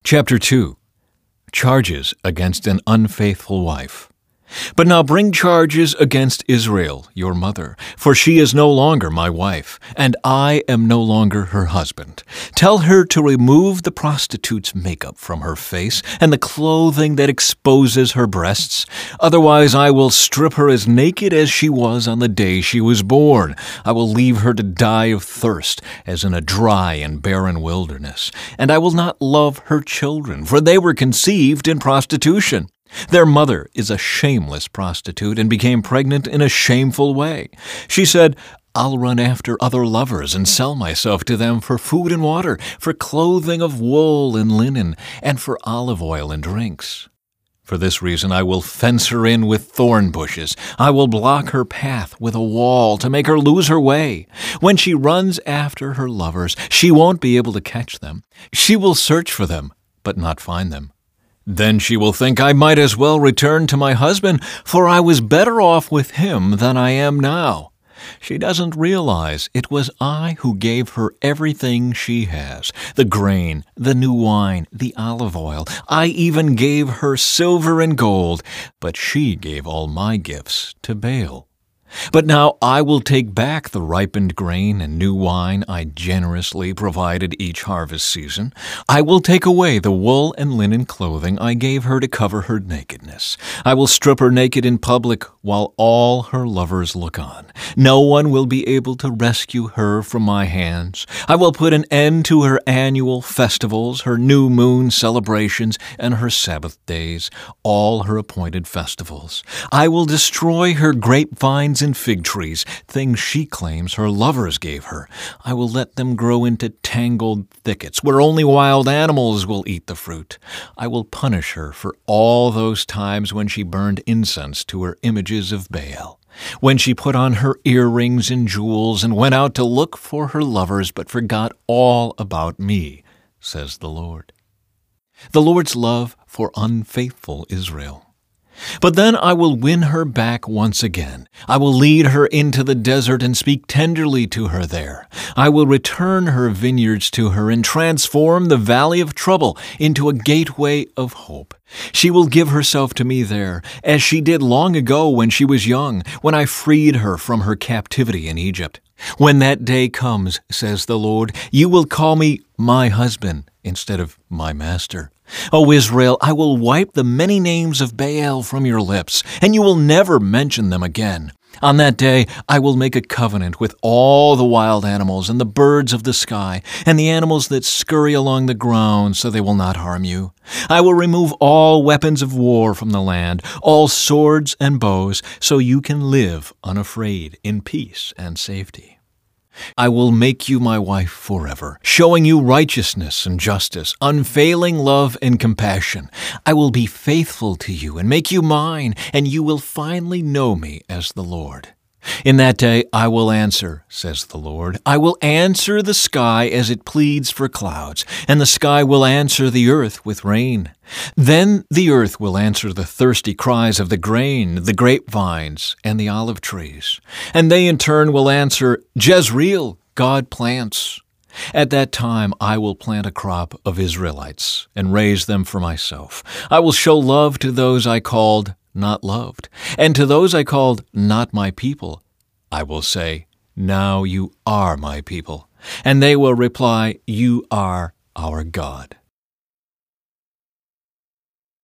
Chapter 2. Charges against an unfaithful wife. But now bring charges against Israel, your mother, for she is no longer my wife, and I am no longer her husband. Tell her to remove the prostitute's makeup from her face and the clothing that exposes her breasts. Otherwise I will strip her as naked as she was on the day she was born. I will leave her to die of thirst, as in a dry and barren wilderness. And I will not love her children, for they were conceived in prostitution. Their mother is a shameless prostitute and became pregnant in a shameful way. She said, I'll run after other lovers and sell myself to them for food and water, for clothing of wool and linen, and for olive oil and drinks. For this reason I will fence her in with thorn bushes. I will block her path with a wall to make her lose her way. When she runs after her lovers, she won't be able to catch them. She will search for them, but not find them. Then she will think, I might as well return to my husband, for I was better off with him than I am now. She doesn't realize it was I who gave her everything she has, the grain, the new wine, the olive oil. I even gave her silver and gold, but she gave all my gifts to Baal. But now I will take back the ripened grain and new wine I generously provided each harvest season. I will take away the wool and linen clothing I gave her to cover her nakedness. I will strip her naked in public while all her lovers look on. No one will be able to rescue her from my hands. I will put an end to her annual festivals, her new moon celebrations, and her Sabbath days, all her appointed festivals. I will destroy her grapevines and fig trees, things she claims her lovers gave her. I will let them grow into tangled thickets where only wild animals will eat the fruit. I will punish her for all those times when she burned incense to her images of Baal, when she put on her earrings and jewels and went out to look for her lovers but forgot all about me, says the Lord. The Lord's love for unfaithful Israel. But then I will win her back once again. I will lead her into the desert and speak tenderly to her there. I will return her vineyards to her and transform the valley of trouble into a gateway of hope. She will give herself to me there, as she did long ago when she was young, when I freed her from her captivity in Egypt. When that day comes, says the Lord, you will call me my husband instead of my master. O Israel, I will wipe the many names of Baal from your lips, and you will never mention them again. On that day I will make a covenant with all the wild animals and the birds of the sky, and the animals that scurry along the ground so they will not harm you. I will remove all weapons of war from the land, all swords and bows, so you can live unafraid in peace and safety. I will make you my wife forever, showing you righteousness and justice, unfailing love and compassion. I will be faithful to you and make you mine, and you will finally know me as the Lord. In that day I will answer, says the Lord. I will answer the sky as it pleads for clouds, and the sky will answer the earth with rain. Then the earth will answer the thirsty cries of the grain, the grapevines, and the olive trees. And they in turn will answer, Jezreel, God plants. At that time I will plant a crop of Israelites and raise them for myself. I will show love to those I called not loved, and to those I called not my people. I will say, now you are my people. And they will reply, you are our God.